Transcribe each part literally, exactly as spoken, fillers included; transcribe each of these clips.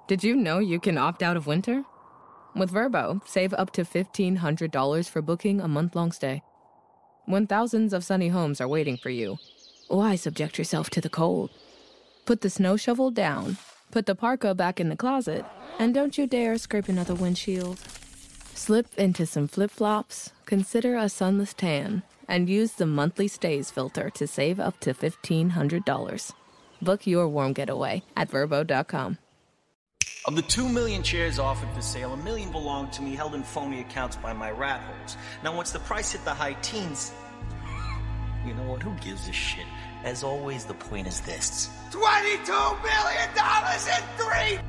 Did you know you can opt out of winter? With Vrbo, save up to fifteen hundred dollars for booking a month-long stay. When thousands of sunny homes are waiting for you, why subject yourself to the cold? Put the snow shovel down, put the parka back in the closet, and don't you dare scrape another windshield. Slip into some flip-flops, consider a sunless tan, and use the monthly stays filter to save up to fifteen hundred dollars. Book your warm getaway at Vrbo dot com. Of the two million shares offered for sale, a million belonged to me, held in phony accounts by my rat holes. Now, once the price hit the high teens, you know what? Who gives a shit? As always, the point is this: twenty-two million dollars in three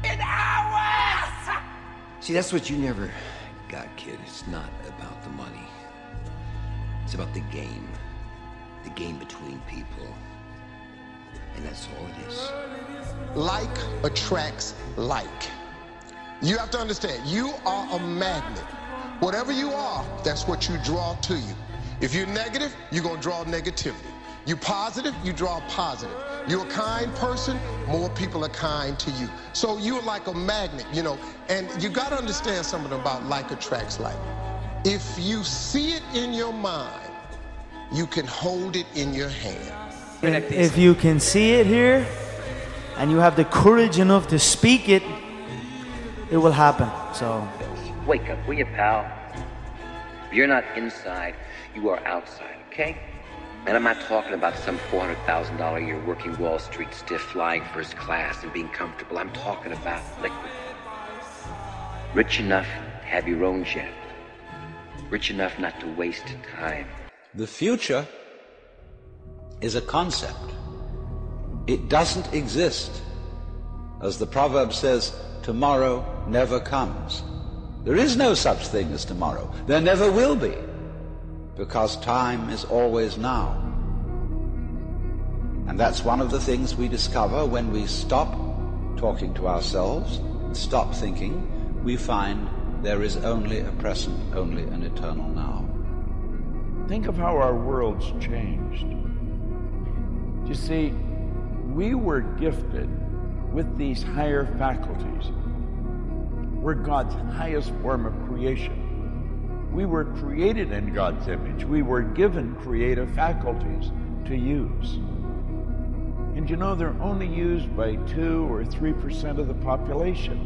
hours! See, that's what you never got, kid. It's not about the money. It's about the game. The game between people. And that's all it is. Like attracts like. You have to understand, you are a magnet. Whatever you are, that's what you draw to you. If you're negative, you're gonna draw negativity. You're positive, you draw positive. You're a kind person, more people are kind to you. So you're like a magnet, you know, and you gotta understand something about like attracts like. If you see it in your mind, you can hold it in your hand. If you can see it here, and you have the courage enough to speak it, it will happen. So wake up, will you, pal? You're not inside, you are outside, okay? And I'm not talking about some four hundred thousand dollars a year working Wall Street stiff, flying first class and being comfortable. I'm talking about liquid. Rich enough to have your own jet. Rich enough not to waste time. The future is a concept. It doesn't exist. As the proverb says, tomorrow never comes. There is no such thing as tomorrow. There never will be, because time is always now. And that's one of the things we discover when we stop talking to ourselves and stop thinking. We find there is only a present, only an eternal now. Think of how our world's changed. You see, we were gifted with these higher faculties. We're God's highest form of creation. We were created in God's image. We were given creative faculties to use. And you know, they're only used by two or three percent of the population.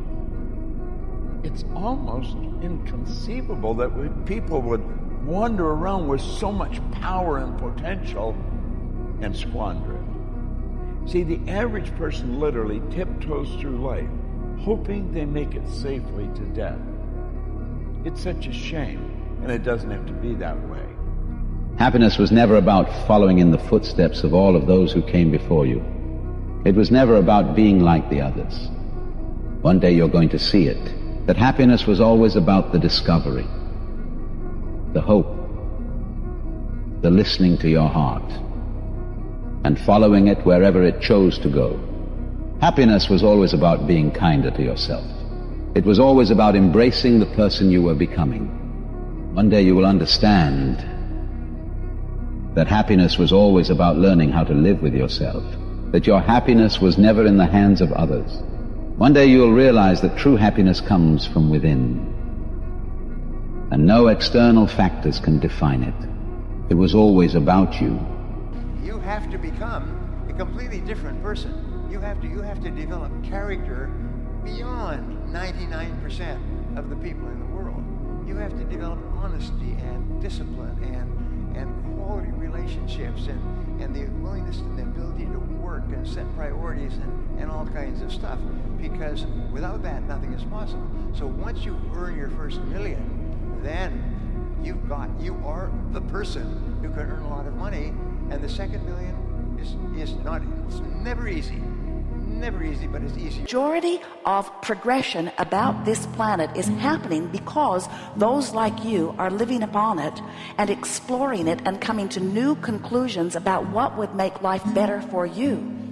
It's almost inconceivable that we, people would wander around with so much power and potential and squander it. See, the average person literally tiptoes through life, hoping they make it safely to death. It's such a shame, and it doesn't have to be that way. Happiness was never about following in the footsteps of all of those who came before you. It was never about being like the others. One day you're going to see it, that happiness was always about the discovery, the hope, the listening to your heart, and following it wherever it chose to go. Happiness was always about being kinder to yourself. It was always about embracing the person you were becoming. One day you will understand that happiness was always about learning how to live with yourself, that your happiness was never in the hands of others. One day you will realize that true happiness comes from within, and no external factors can define it. It was always about you. You have to become a completely different person. You have to, you have to develop character beyond ninety-nine percent of the people in the world. You have to develop honesty and discipline and, and quality relationships and, and the willingness and the ability to work and set priorities and, and all kinds of stuff. Because without that, nothing is possible. So once you earn your first million, then you've got, you are the person who can earn a lot of money. And the second million is, is not, it's never easy. Never easy, but it's easy. Majority of progression about this planet is happening because those like you are living upon it and exploring it and coming to new conclusions about what would make life better for you.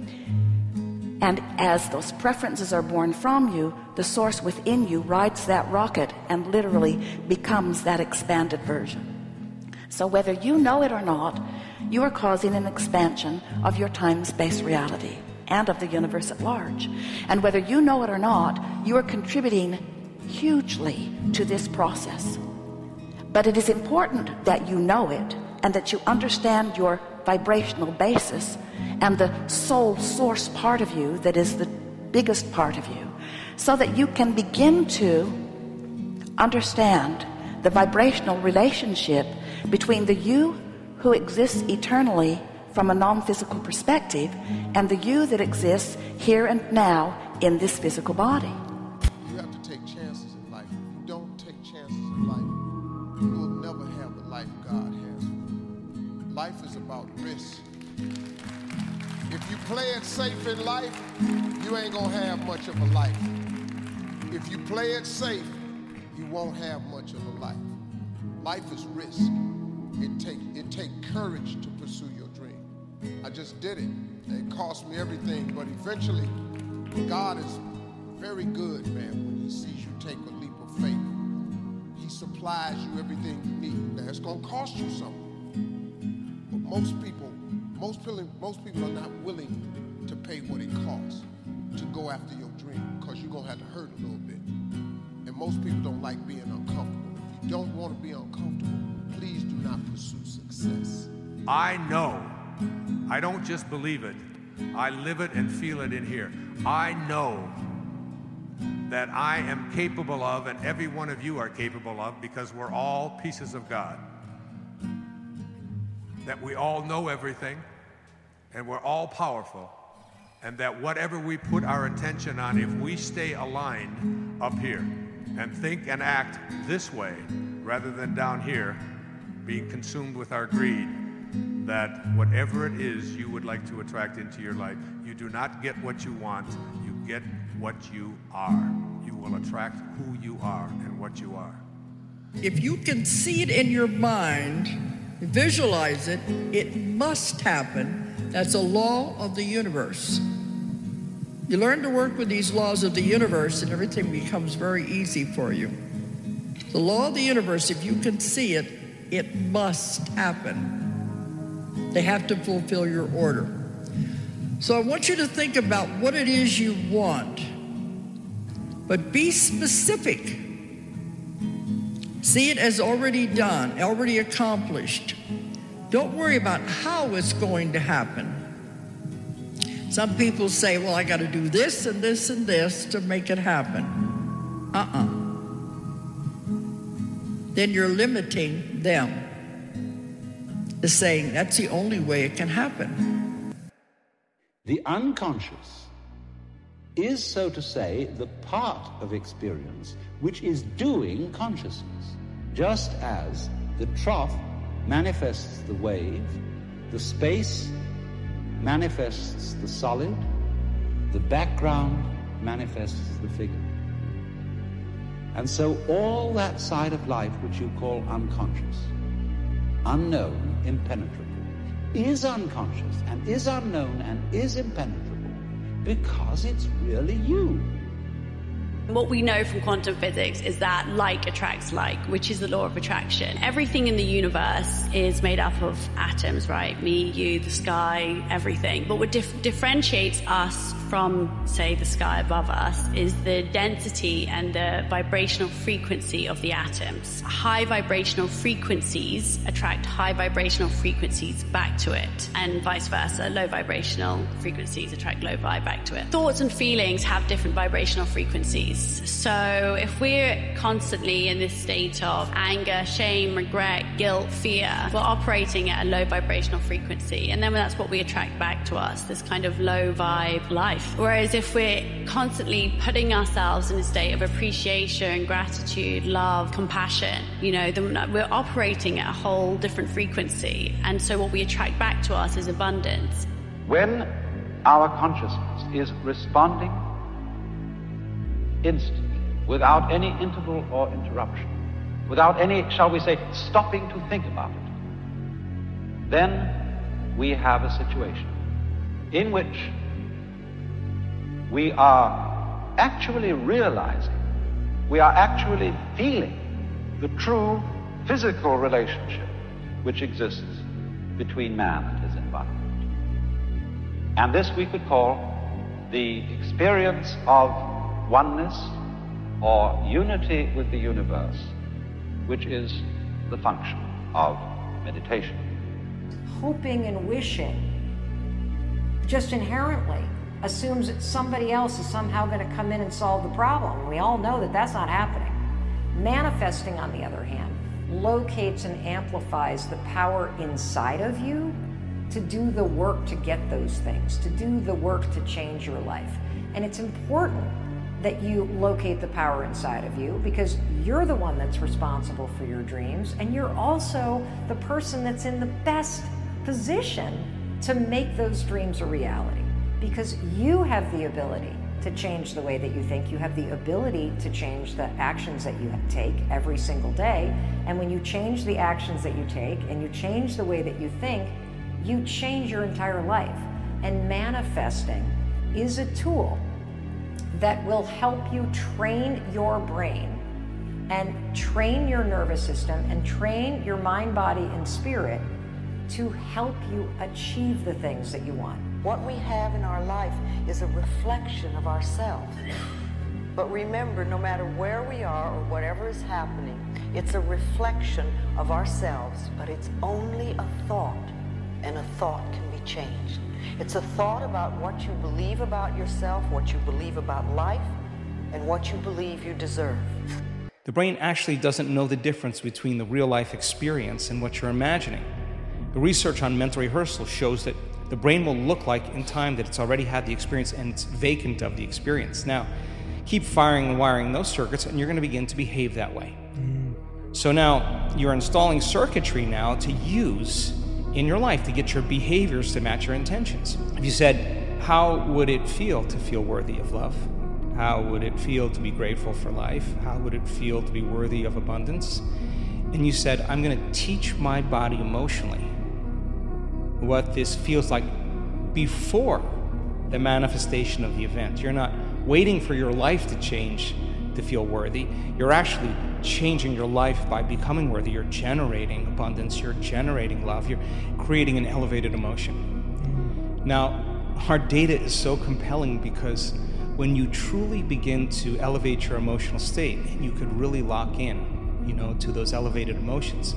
And as those preferences are born from you, the source within you rides that rocket and literally becomes that expanded version. So whether you know it or not, you are causing an expansion of your time-space reality. and of the universe at large. And whether you know it or not, you are contributing hugely to this process. But it is important that you know it and that you understand your vibrational basis and the soul source part of you that is the biggest part of you, so that you can begin to understand the vibrational relationship between the you who exists eternally from a non-physical perspective and the you that exists here and now in this physical body. You have to take chances in life. If you don't take chances in life, you will never have the life God has for you. Life is about risk. If you play it safe in life, you ain't gonna have much of a life. If you play it safe, you won't have much of a life. Life is risk. It take it take courage to pursue your dream. I just did it. It cost me everything, but eventually, God is very good, man, when he sees you take a leap of faith. He supplies you everything you need. Now, it's gonna cost you something. But most people, most people, most people are not willing to pay what it costs to go after your dream, because you're gonna have to hurt a little bit. And most people don't like being uncomfortable. If you don't want to be uncomfortable, please do not pursue success. I know. I don't just believe it. I live it and feel it in here. I know that I am capable of, and every one of you are capable of, because we're all pieces of God. That we all know everything, and we're all powerful, and that whatever we put our attention on, if we stay aligned up here and think and act this way rather than down here, being consumed with our greed, that whatever it is you would like to attract into your life, you do not get what you want, you get what you are. You will attract who you are and what you are. If you can see it in your mind, visualize it, it must happen. That's a law of the universe. You learn to work with these laws of the universe and everything becomes very easy for you. The law of the universe, if you can see it, it must happen. They have to fulfill your order. So I want you to think about what it is you want, but be specific. See it as already done, already accomplished. Don't worry about how it's going to happen. Some people say, well, I got to do this and this and this to make it happen. Uh-uh. Then you're limiting them. Is saying that's the only way it can happen. The unconscious is, so to say, the part of experience which is doing consciousness, just as the trough manifests the wave, the space manifests the solid, the background manifests the figure. And so all that side of life which you call unconscious, unknown, impenetrable, is unconscious and is unknown and is impenetrable because it's really you. What we know from quantum physics is that like attracts like, which is the law of attraction. Everything in the universe is made up of atoms, right? Me, you, the sky, everything. But what dif- differentiates us from, say, the sky above us is the density and the vibrational frequency of the atoms. High vibrational frequencies attract high vibrational frequencies back to it, and vice versa. Low vibrational frequencies attract low vibe back to it. Thoughts and feelings have different vibrational frequencies. So if we're constantly in this state of anger, shame, regret, guilt, fear, we're operating at a low vibrational frequency. And then that's what we attract back to us, this kind of low vibe life. Whereas if we're constantly putting ourselves in a state of appreciation, gratitude, love, compassion, you know, then we're operating at a whole different frequency. And so what we attract back to us is abundance. When our consciousness is responding instantly, without any interval or interruption, without any, shall we say, stopping to think about it, then we have a situation in which we are actually realizing, we are actually feeling the true physical relationship which exists between man and his environment. And this we could call the experience of oneness or unity with the universe, which is the function of meditation. Hoping and wishing just inherently assumes that somebody else is somehow going to come in and solve the problem. We all know that that's not happening. Manifesting, on the other hand, locates and amplifies the power inside of you to do the work to get those things, to do the work to change your life. And it's important that you locate the power inside of you, because you're the one that's responsible for your dreams, and you're also the person that's in the best position to make those dreams a reality, because you have the ability to change the way that you think. You have the ability to change the actions that you take every single day. And when you change the actions that you take and you change the way that you think, you change your entire life. And manifesting is a tool that will help you train your brain and train your nervous system and train your mind, body, and spirit to help you achieve the things that you want. What we have in our life is a reflection of ourselves. But remember, no matter where we are or whatever is happening, it's a reflection of ourselves, but it's only a thought, and a thought can be changed. It's a thought about what you believe about yourself, what you believe about life, and what you believe you deserve. The brain actually doesn't know the difference between the real-life experience and what you're imagining. The research on mental rehearsal shows that the brain will look like in time that it's already had the experience and it's vacant of the experience. Now, keep firing and wiring those circuits and you're going to begin to behave that way. Mm. So now you're installing circuitry now to use in your life to get your behaviors to match your intentions. If you said, how would it feel to feel worthy of love? How would it feel to be grateful for life? How would it feel to be worthy of abundance? And you said, I'm going to teach my body emotionally what this feels like before the manifestation of the event. You're not waiting for your life to change to feel worthy. You're actually changing your life by becoming worthy. You're generating abundance. You're generating love. You're creating an elevated emotion. Now, our data is so compelling because when you truly begin to elevate your emotional state, and you could really lock in, you know, to those elevated emotions,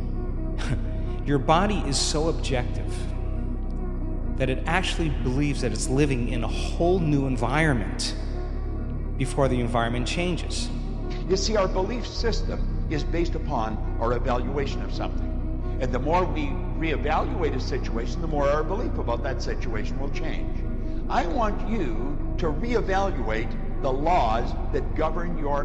your body is so objective that it actually believes that it's living in a whole new environment before the environment changes. You see, our belief system is based upon our evaluation of something. And the more we reevaluate a situation, the more our belief about that situation will change. I want you to reevaluate the laws that govern your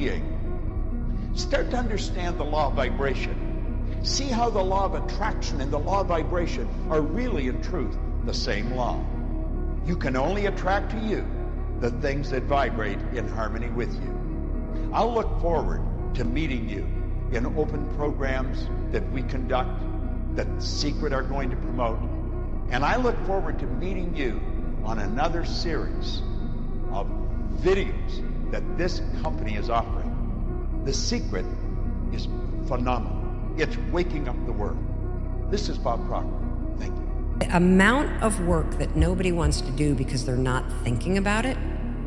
being. Start to understand the law of vibration. See how the law of attraction and the law of vibration are really, in truth, the same law. You can only attract to you the things that vibrate in harmony with you. I'll look forward to meeting you in open programs that we conduct, that Secret are going to promote. And I look forward to meeting you on another series of videos that this company is offering. The Secret is phenomenal. It's waking up the world. This is Bob Proctor. Thank you. The amount of work that nobody wants to do because they're not thinking about it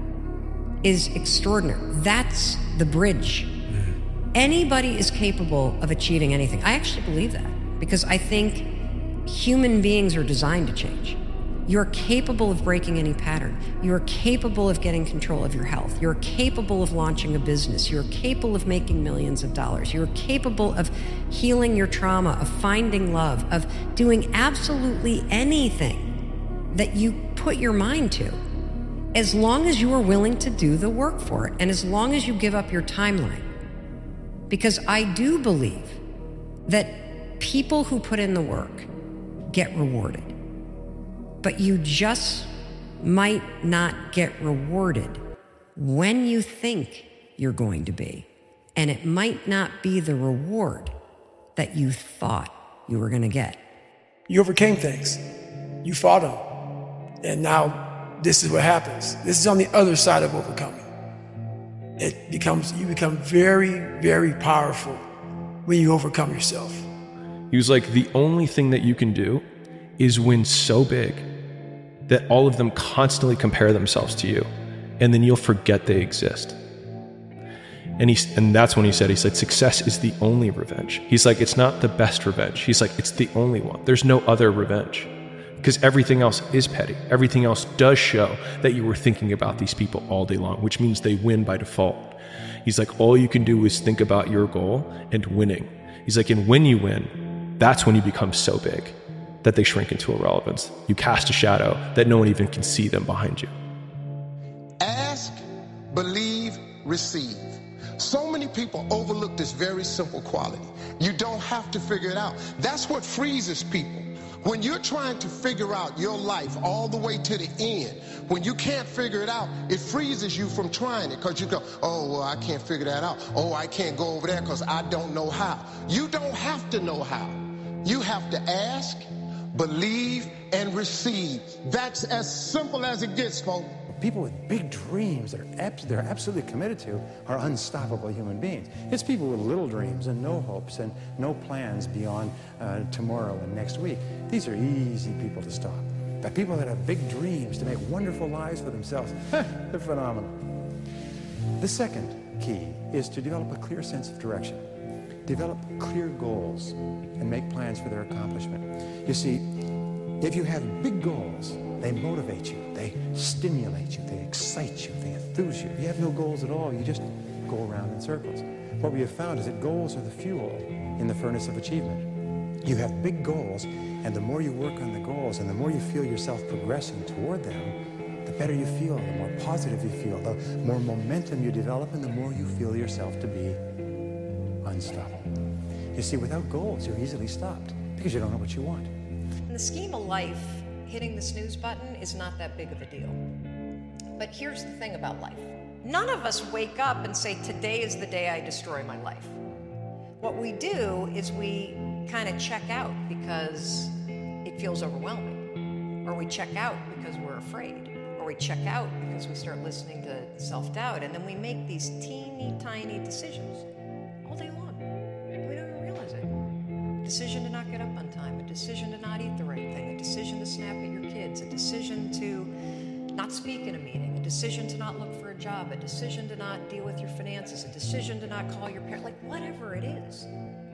is extraordinary. That's the bridge. Anybody is capable of achieving anything. I actually believe that because I think human beings are designed to change. You're capable of breaking any pattern. You're capable of getting control of your health. You're capable of launching a business. You're capable of making millions of dollars. You're capable of healing your trauma, of finding love, of doing absolutely anything that you put your mind to, as long as you are willing to do the work for it and as long as you give up your timeline. Because I do believe that people who put in the work get rewarded. But you just might not get rewarded when you think you're going to be. And it might not be the reward that you thought you were going to get. You overcame things. You fought them. And now this is what happens. This is on the other side of overcoming. It becomes, you become very, very powerful when you overcome yourself. He was like, the only thing that you can do is win so big that all of them constantly compare themselves to you, and then you'll forget they exist. And he, and that's when he said, he said, success is the only revenge. He's like, it's not the best revenge. He's like, it's the only one. There's no other revenge. Because everything else is petty. Everything else does show that you were thinking about these people all day long, which means they win by default. He's like, all you can do is think about your goal and winning. He's like, and when you win, that's when you become so big that they shrink into irrelevance. You cast a shadow that no one even can see them behind you. Ask, believe, receive. So many people overlook this very simple quality. You don't have to figure it out. That's what freezes people. When you're trying to figure out your life all the way to the end, when you can't figure it out, it freezes you from trying it because you go, oh, well, I can't figure that out. Oh, I can't go over there because I don't know how. You don't have to know how. You have to ask, believe, and receive. That's as simple as it gets, folks. People with big dreams that are abs- they're absolutely committed to are unstoppable human beings. It's people with little dreams and no hopes and no plans beyond uh, tomorrow and next week. These are easy people to stop. But people that have big dreams to make wonderful lives for themselves, they're phenomenal. The second key is to develop a clear sense of direction. Develop clear goals and make plans for their accomplishment. You see, if you have big goals, they motivate you, they stimulate you, they excite you, they enthuse you. If you have no goals at all, you just go around in circles. What we have found is that goals are the fuel in the furnace of achievement. You have big goals, and the more you work on the goals, and the more you feel yourself progressing toward them, the better you feel, the more positive you feel, the more momentum you develop, and the more you feel yourself to be unstoppable. You see, without goals, you're easily stopped because you don't know what you want. In the scheme of life, hitting the snooze button is not that big of a deal. But here's the thing about life. None of us wake up and say, today is the day I destroy my life. What we do is we kind of check out because it feels overwhelming. Or we check out because we're afraid. Or we check out because we start listening to self-doubt. And then we make these teeny tiny decisions all day long. We don't even realize it. A decision to not get up on time, a decision to not eat the right thing, a decision to snap at your kids, a decision to not speak in a meeting, a decision to not look for a job, a decision to not deal with your finances, a decision to not call your parents, like whatever it is.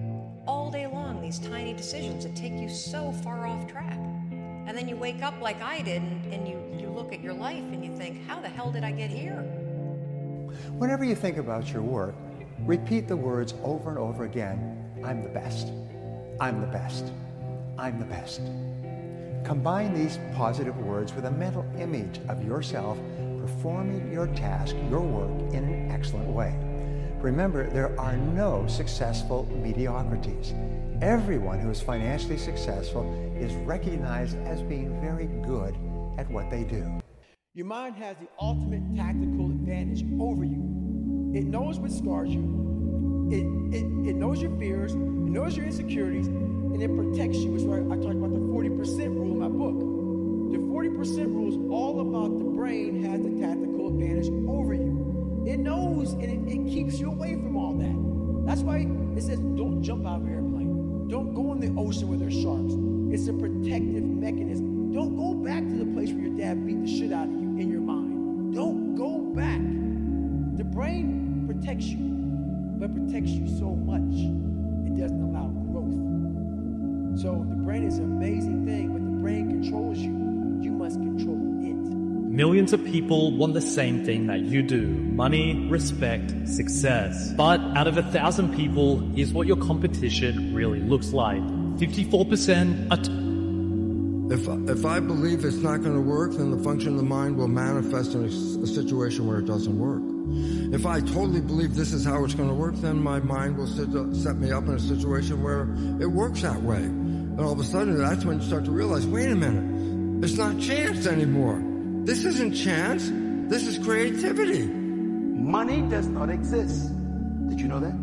All day long, these tiny decisions that take you so far off track. And then you wake up like I did and, and you, you look at your life and you think, how the hell did I get here? Whenever you think about your work, repeat the words over and over again. I'm the best. I'm the best. I'm the best. Combine these positive words with a mental image of yourself performing your task, your work, in an excellent way. Remember, there are no successful mediocrities. Everyone who is financially successful is recognized as being very good at what they do. Your mind has the ultimate tactical advantage over you. It knows what scars you. It, it, it knows your fears. It knows your insecurities. And it protects you. It's why I talk about the forty percent rule in my book. The forty percent rule is all about the brain has the tactical advantage over you. It knows and it, it keeps you away from all that. That's why it says don't jump out of an airplane. Don't go in the ocean where there's sharks. It's a protective mechanism. Don't go back to the place where your dad beat the shit out of you in your mind. Don't go back. The brain protects you, but protects you so much it doesn't allow growth. So the brain is an amazing thing, but the brain controls you. You must control it. Millions of people want the same thing that you do. Money, respect, success. But out of a thousand people, here's what your competition really looks like. fifty-four percent are... T- if, if I believe it's not going to work, then the function of the mind will manifest in a, a situation where it doesn't work. If I totally believe this is how it's going to work, then my mind will set, set me up in a situation where it works that way. And all of a sudden, that's when you start to realize, wait a minute, it's not chance anymore. This isn't chance. This is creativity. Money does not exist. Did you know that?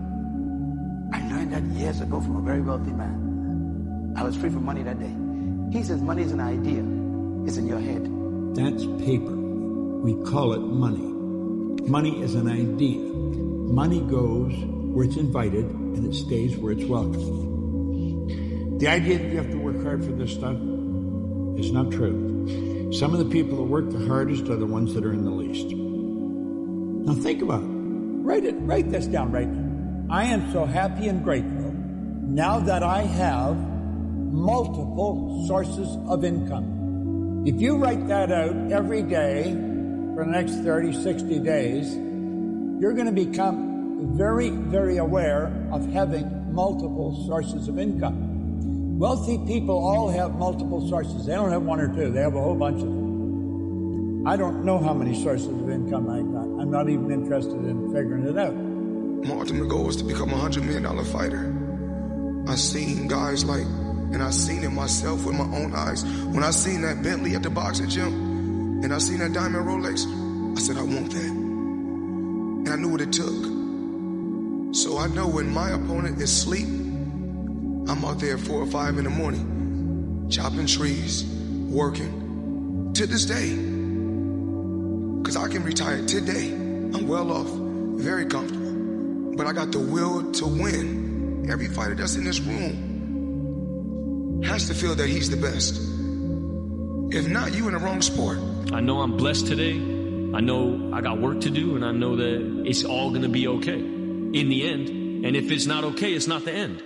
I learned that years ago from a very wealthy man. I was free from money that day. He says money is an idea. It's in your head. That's paper. We call it money. Money is an idea. Money goes where it's invited, and it stays where it's welcome. The idea that you have to work hard for this stuff is not true. Some of the people that work the hardest are the ones that are in the least. Now think about it. Write it. Write this down right now. I am so happy and grateful now that I have multiple sources of income. If you write that out every day for the next thirty, sixty days, you're going to become very, very aware of having multiple sources of income. Wealthy people all have multiple sources. They don't have one or two. They have a whole bunch of them. I don't know how many sources of income I got. I'm not even interested in figuring it out. My ultimate goal was to become a one hundred million dollar fighter. I seen guys like, and I seen it myself with my own eyes. When I seen that Bentley at the boxing gym, and I seen that diamond Rolex, I said, I want that. And I knew what it took. So I know when my opponent is asleep, I'm out there at four or five in the morning, chopping trees, working, to this day. Because I can retire today. I'm well off, very comfortable. But I got the will to win. Every fighter that's in this room has to feel that he's the best. If not, you in the wrong sport. I know I'm blessed today. I know I got work to do, and I know that it's all going to be okay in the end. And if it's not okay, it's not the end.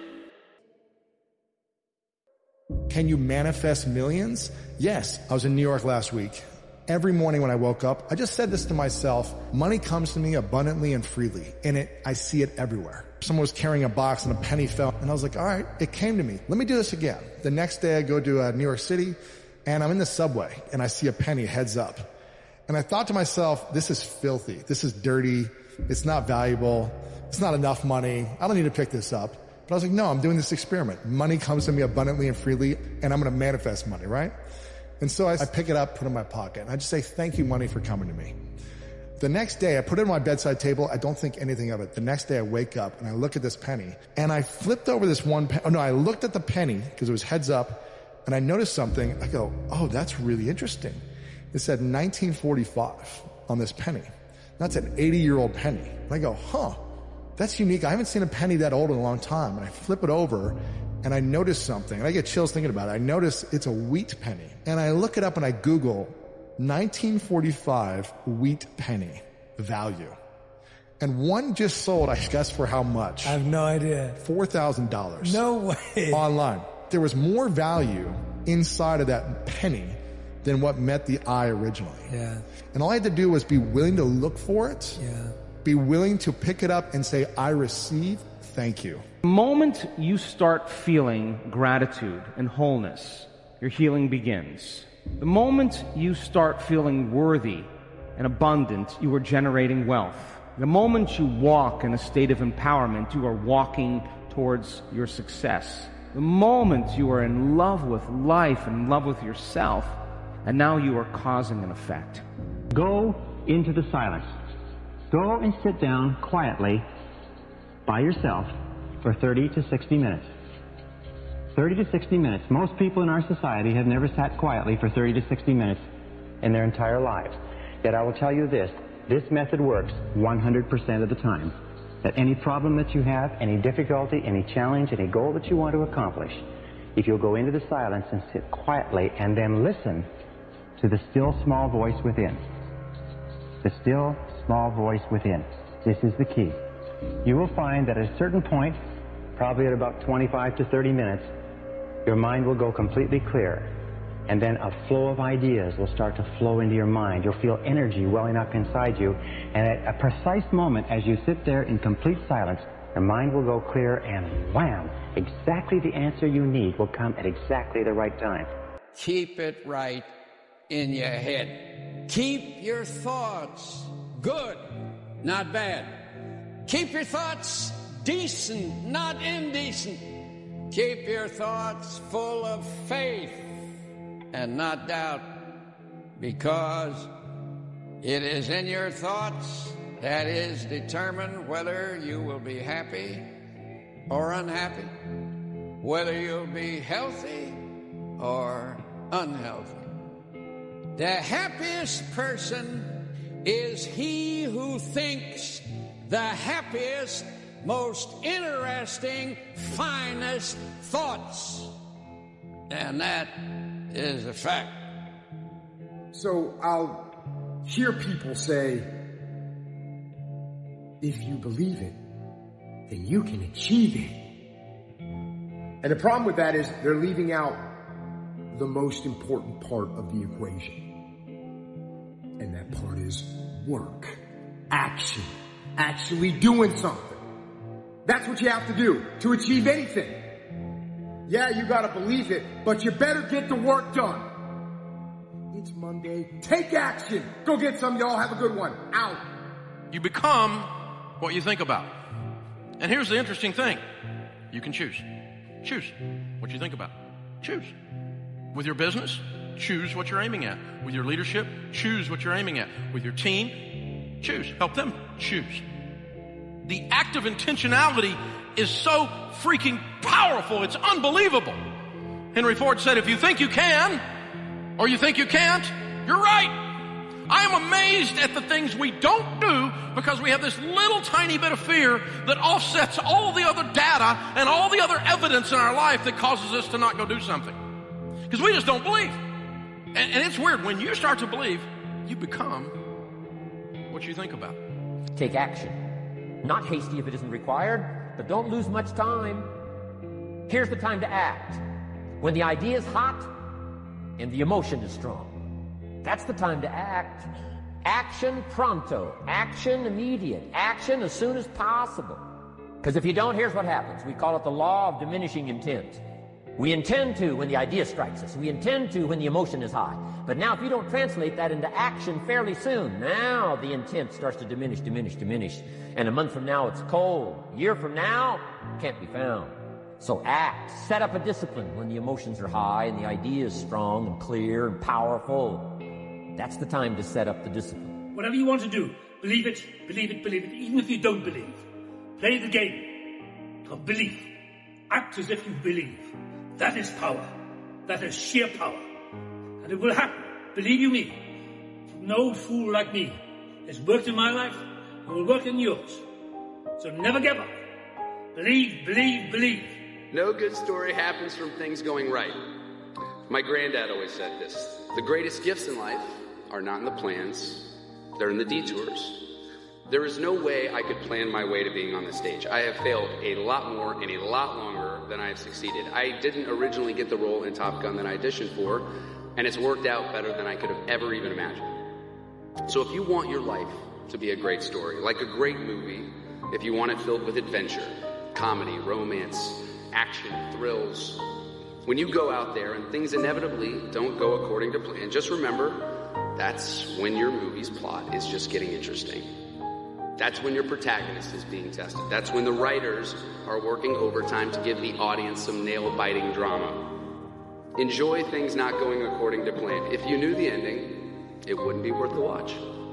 Can you manifest millions? Yes. I was in New York last week. Every morning when I woke up, I just said this to myself: money comes to me abundantly and freely. And it, I see it everywhere. Someone was carrying a box and a penny fell. And I was like, all right, it came to me. Let me do this again. The next day I go to uh, New York City and I'm in the subway and I see a penny heads up. And I thought to myself, this is filthy. This is dirty. It's not valuable. It's not enough money. I don't need to pick this up. But I was like, no, I'm doing this experiment. Money comes to me abundantly and freely, and I'm going to manifest money, right? And so I, I pick it up, put it in my pocket, and I just say, thank you, money, for coming to me. The next day, I put it on my bedside table. I don't think anything of it. The next day, I wake up, and I look at this penny, and I flipped over this one penny. Oh, no, I looked at the penny, because it was heads up, and I noticed something. I go, oh, that's really interesting. It said nineteen forty-five on this penny. That's an eighty-year-old penny. And I go, huh. That's unique. I haven't seen a penny that old in a long time. And I flip it over and I notice something. And I get chills thinking about it. I notice it's a wheat penny. And I look it up and I Google nineteen forty-five wheat penny value. And one just sold, I guess, for how much? I have no idea. four thousand dollars. No way. Online. There was more value inside of that penny than what met the eye originally. Yeah. And all I had to do was be willing to look for it. Yeah. Be willing to pick it up and say, I receive, thank you. The moment you start feeling gratitude and wholeness, your healing begins. The moment you start feeling worthy and abundant, you are generating wealth. The moment you walk in a state of empowerment, you are walking towards your success. The moment you are in love with life and in love with yourself, and now you are causing an effect. Go into the silence. Go and sit down quietly by yourself for thirty to sixty minutes. thirty to sixty minutes. Most people in our society have never sat quietly for thirty to sixty minutes in their entire lives. Yet I will tell you this, this method works one hundred percent of the time. That any problem that you have, any difficulty, any challenge, any goal that you want to accomplish, if you'll go into the silence and sit quietly and then listen to the still small voice within. The still small voice within. This is the key. You will find that at a certain point, probably at about twenty-five to thirty minutes, your mind will go completely clear. And then a flow of ideas will start to flow into your mind. You'll feel energy welling up inside you. And at a precise moment, as you sit there in complete silence, your mind will go clear and wham! Exactly the answer you need will come at exactly the right time. Keep it right in your head. Keep your thoughts good, not bad. Keep your thoughts decent, not indecent. Keep your thoughts full of faith and not doubt, because it is in your thoughts that is determined whether you will be happy or unhappy, whether you'll be healthy or unhealthy. The happiest person is he who thinks the happiest, most interesting, finest thoughts. And that is a fact. So I'll hear people say, if you believe it, then you can achieve it. And the problem with that is they're leaving out the most important part of the equation. And that part is work, action, actually doing something. That's what you have to do to achieve anything. Yeah, you gotta believe it, but you better get the work done. It's Monday. Take action. Go get some, y'all. Have a good one. Out. You become what you think about. And here's the interesting thing. You can choose. Choose what you think about. Choose. With your business, choose what you're aiming at. With your leadership, choose what you're aiming at. With your team, choose. Help them choose. The act of intentionality is so freaking powerful. It's unbelievable. Henry Ford said, if you think you can, or you think you can't, you're right. I am amazed at the things we don't do because we have this little tiny bit of fear that offsets all the other data and all the other evidence in our life that causes us to not go do something. Because we just don't believe. And, and it's weird. When you start to believe, you become what you think about. Take action. Not hasty if it isn't required, but don't lose much time. Here's the time to act. When the idea is hot and the emotion is strong. That's the time to act. Action pronto. Action immediate. Action as soon as possible. Because if you don't, here's what happens. We call it the law of diminishing intent. We intend to when the idea strikes us. We intend to when the emotion is high. But now if you don't translate that into action fairly soon, now the intent starts to diminish, diminish, diminish. And a month from now, it's cold. A year from now, can't be found. So act. Set up a discipline when the emotions are high and the idea is strong and clear and powerful. That's the time to set up the discipline. Whatever you want to do, believe it, believe it, believe it, even if you don't believe. Play the game of belief. Act as if you believe. That is power. That is sheer power. And it will happen. Believe you me. No fool like me has worked in my life and will work in yours. So never give up. Believe, believe, believe. No good story happens from things going right. My granddad always said this. The greatest gifts in life are not in the plans, they're in the detours. There is no way I could plan my way to being on the stage. I have failed a lot more and a lot longer than I have succeeded. I didn't originally get the role in Top Gun that I auditioned for, and it's worked out better than I could have ever even imagined. So if you want your life to be a great story, like a great movie, if you want it filled with adventure, comedy, romance, action, thrills, when you go out there and things inevitably don't go according to plan, just remember, that's when your movie's plot is just getting interesting. That's when your protagonist is being tested. That's when the writers are working overtime to give the audience some nail-biting drama. Enjoy things not going according to plan. If you knew the ending, it wouldn't be worth the watch.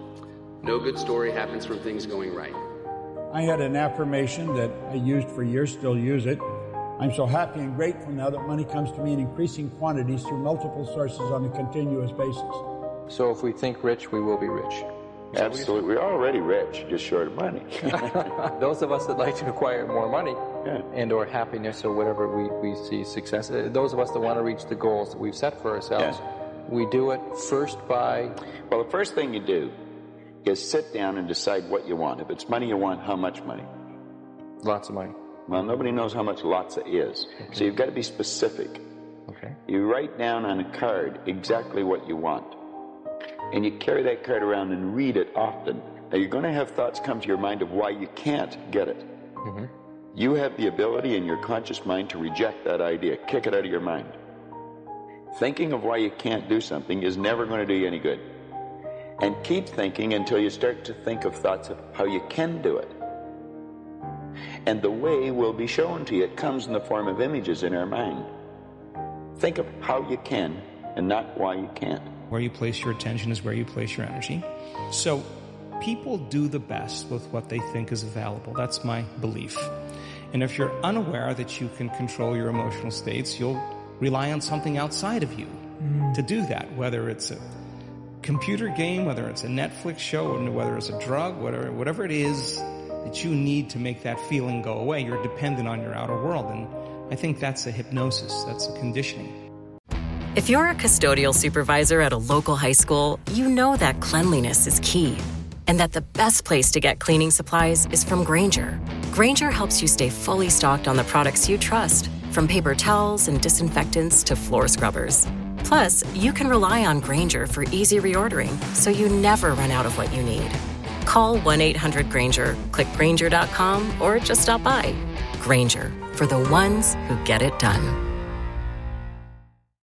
No good story happens from things going right. I had an affirmation that I used for years, still use it. I'm so happy and grateful now that money comes to me in increasing quantities through multiple sources on a continuous basis. So if we think rich, we will be rich. Absolutely. We're already rich, just short of money. Those of us that like to acquire more money yeah. and or happiness or whatever we, we see success, those of us that want to reach the goals that we've set for ourselves, yeah. we do it first by... Well, the first thing you do is sit down and decide what you want. If it's money you want, how much money? Lots of money. Well, nobody knows how much lots is. Okay. So you've got to be specific. Okay. You write down on a card exactly what you want. And you carry that card around and read it often. Now, you're going to have thoughts come to your mind of why you can't get it. Mm-hmm. You have the ability in your conscious mind to reject that idea, kick it out of your mind. Thinking of why you can't do something is never going to do you any good. And keep thinking until you start to think of thoughts of how you can do it. And the way will be shown to you. It comes in the form of images in our mind. Think of how you can and not why you can't. Where you place your attention is where you place your energy. So people do the best with what they think is available. That's my belief. And if you're unaware that you can control your emotional states, you'll rely on something outside of you mm. to do that, whether it's a computer game, whether it's a Netflix show, or whether it's a drug, whatever, whatever it is that you need to make that feeling go away. You're dependent on your outer world. And I think that's a hypnosis. That's a conditioning. If you're a custodial supervisor at a local high school, you know that cleanliness is key and that the best place to get cleaning supplies is from Grainger. Grainger helps you stay fully stocked on the products you trust, from paper towels and disinfectants to floor scrubbers. Plus, you can rely on Grainger for easy reordering, so you never run out of what you need. Call one eight hundred Grainger, click Grainger dot com, or just stop by. Grainger, for the ones who get it done.